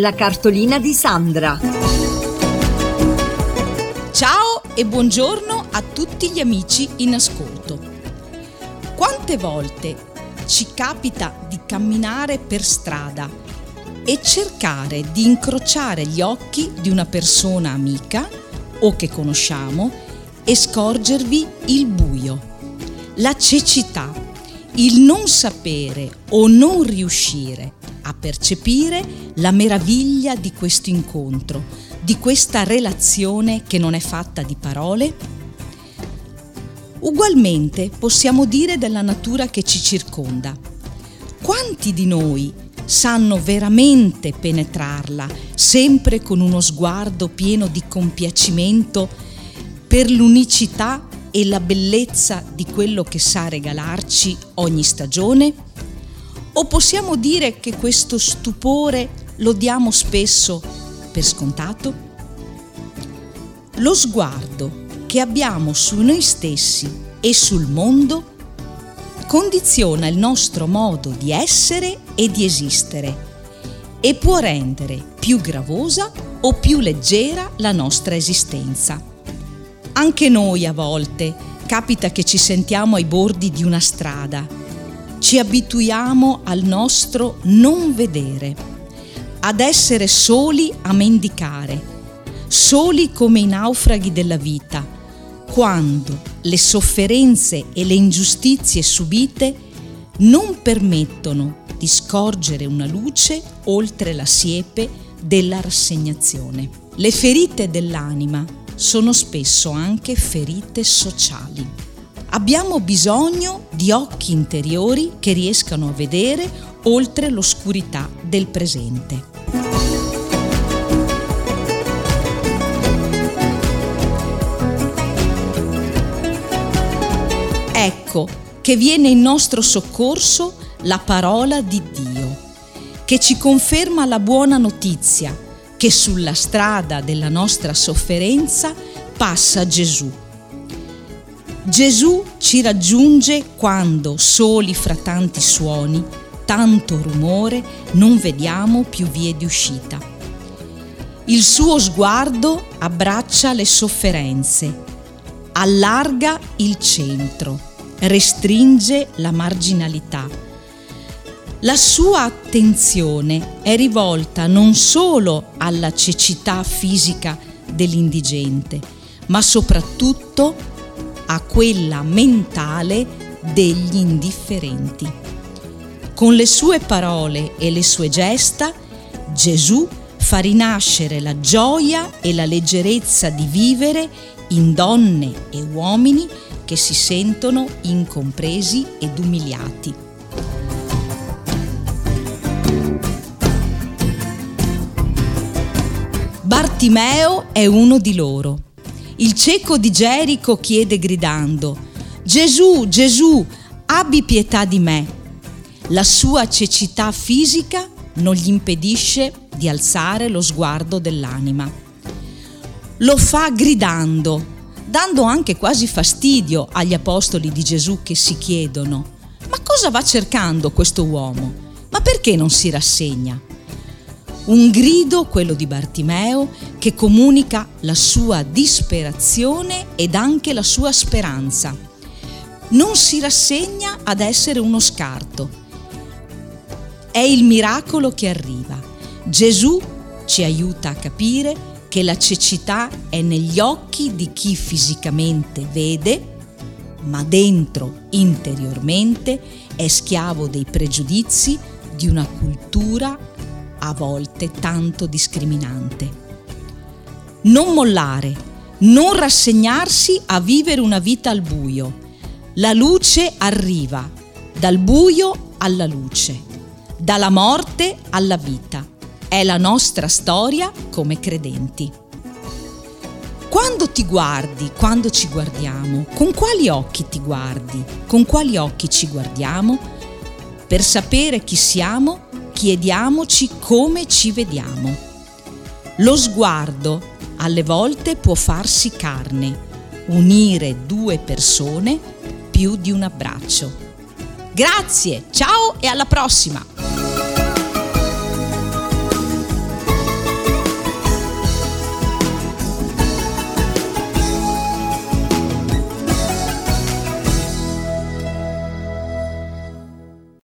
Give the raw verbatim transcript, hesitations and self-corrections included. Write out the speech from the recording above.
La cartolina di Sandra. Ciao e buongiorno a tutti gli amici in ascolto. Quante volte ci capita di camminare per strada e cercare di incrociare gli occhi di una persona amica o che conosciamo e scorgervi il buio, la cecità, il non sapere o non riuscire a percepire la meraviglia di questo incontro, di questa relazione che non è fatta di parole? Ugualmente possiamo dire della natura che ci circonda. Quanti di noi sanno veramente penetrarla, sempre con uno sguardo pieno di compiacimento per l'unicità e la bellezza di quello che sa regalarci ogni stagione? O possiamo dire che questo stupore lo diamo spesso per scontato? Lo sguardo che abbiamo su noi stessi e sul mondo condiziona il nostro modo di essere e di esistere e può rendere più gravosa o più leggera la nostra esistenza. Anche noi a volte capita che ci sentiamo ai bordi di una strada. Ci abituiamo al nostro non vedere, ad essere soli a mendicare, soli come i naufraghi della vita, quando le sofferenze e le ingiustizie subite non permettono di scorgere una luce oltre la siepe della rassegnazione. Le ferite dell'anima sono spesso anche ferite sociali. Abbiamo bisogno di occhi interiori che riescano a vedere oltre l'oscurità del presente. Ecco che viene in nostro soccorso la parola di Dio, che ci conferma la buona notizia che sulla strada della nostra sofferenza passa Gesù. Gesù ci raggiunge quando, soli fra tanti suoni, tanto rumore, non vediamo più vie di uscita. Il suo sguardo abbraccia le sofferenze, allarga il centro, restringe la marginalità. La sua attenzione è rivolta non solo alla cecità fisica dell'indigente, ma soprattutto a quella mentale degli indifferenti. Con le sue parole e le sue gesta, Gesù fa rinascere la gioia e la leggerezza di vivere in donne e uomini che si sentono incompresi ed umiliati. Bartimeo è uno di loro. Il cieco di Gerico chiede gridando: Gesù, Gesù, abbi pietà di me. La sua cecità fisica non gli impedisce di alzare lo sguardo dell'anima. Lo fa gridando, dando anche quasi fastidio agli apostoli di Gesù che si chiedono: ma cosa va cercando questo uomo? Ma perché non si rassegna? Un grido, quello di Bartimeo, che comunica la sua disperazione ed anche la sua speranza. Non si rassegna ad essere uno scarto. È il miracolo che arriva. Gesù ci aiuta a capire che la cecità è negli occhi di chi fisicamente vede, ma dentro, interiormente, è schiavo dei pregiudizi di una cultura a volte tanto discriminante. Non mollare, non rassegnarsi a vivere una vita al buio. La luce arriva, dal buio alla luce, dalla morte alla vita. È la nostra storia come credenti. Quando ti guardi, quando ci guardiamo, con quali occhi ti guardi? Con quali occhi ci guardiamo? Per sapere chi siamo, chiediamoci come ci vediamo. Lo sguardo alle volte può farsi carne, unire due persone più di un abbraccio. Grazie, ciao e alla prossima!